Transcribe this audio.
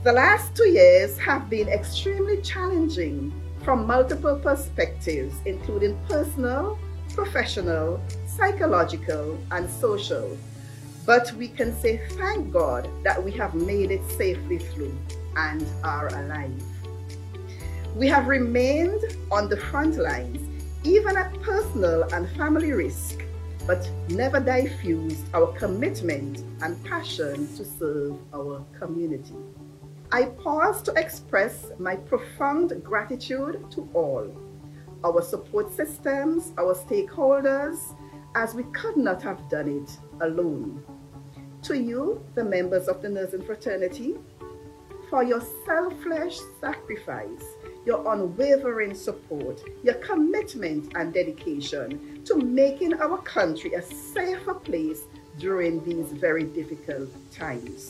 The last 2 years have been extremely challenging from multiple perspectives, including personal, professional, psychological, and social. But we can say thank God that we have made it safely through and are alive. We have remained on the front lines, even at personal and family risk, but never diffused our commitment and passion to serve our community. I pause to express my profound gratitude to all, our support systems, our stakeholders, as we could not have done it alone. To you, the members of the nursing fraternity, for your selfless sacrifice, your unwavering support, your commitment and dedication to making our country a safer place during these very difficult times.